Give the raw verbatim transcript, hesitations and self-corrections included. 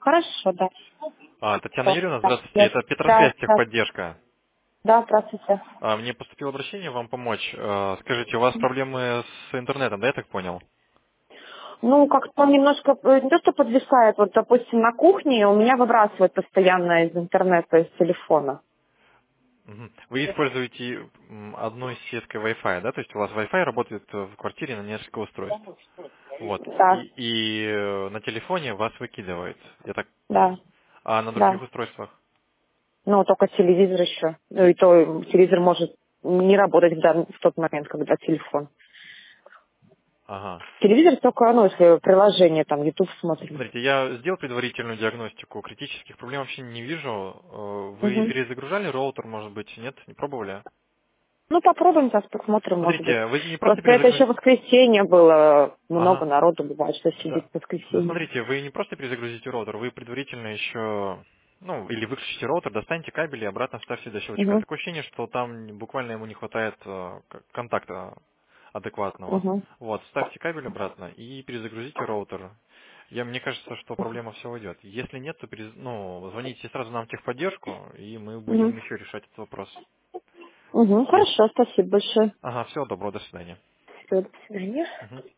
Хорошо, да. А, Татьяна Всё, Юрьевна, да, здравствуйте. я- Это да, Петросвязь да, техподдержка. да, здравствуйте. А, Мне поступило обращение вам помочь. А, Скажите, у вас проблемы с интернетом, да, я так понял? Ну, как-то он немножко, э, не то что подвисает, вот, допустим, на кухне у меня выбрасывает постоянно из интернета, из телефона. Мгм. Вы используете м, одной сеткой Wi-Fi, да? То есть у вас Wi-Fi работает э, в квартире на несколько устройств. Вот. И, Да, и э, на телефоне вас выкидывает, я так понял. да, А на других да. устройствах? Ну, только телевизор еще. Ну, и то телевизор может не работать в, дан- в тот момент, когда телефон. Ага. Телевизор только, ну, если приложение, там, YouTube смотрим. Смотрите, я сделал предварительную диагностику, критических проблем вообще не вижу. Э, Вы Мгм. перезагружали роутер, может быть, нет? Не пробовали? Ну, попробуем сейчас, посмотрим, может быть. Смотрите, вы не просто Просто это еще перезагрузите... воскресенье было, много Ага, народу бывает, что сидит да. в Ну, воскресенье. смотрите, вы не просто перезагрузите роутер, вы предварительно еще... Ну, или выключите роутер, достаньте кабель и обратно вставьте до щелчка. Угу, Такое ощущение, что там буквально ему не хватает э, к- контакта адекватного. угу, Вот, вставьте кабель обратно и перезагрузите роутер. Я, мне кажется, что проблема все уйдет. Если нет, то перез- ну, звоните сразу нам в техподдержку, и мы угу. будем еще решать этот вопрос. Угу, Если... хорошо, спасибо большое. Ага, всего доброго, до свидания. Всё, до свидания. Мгм.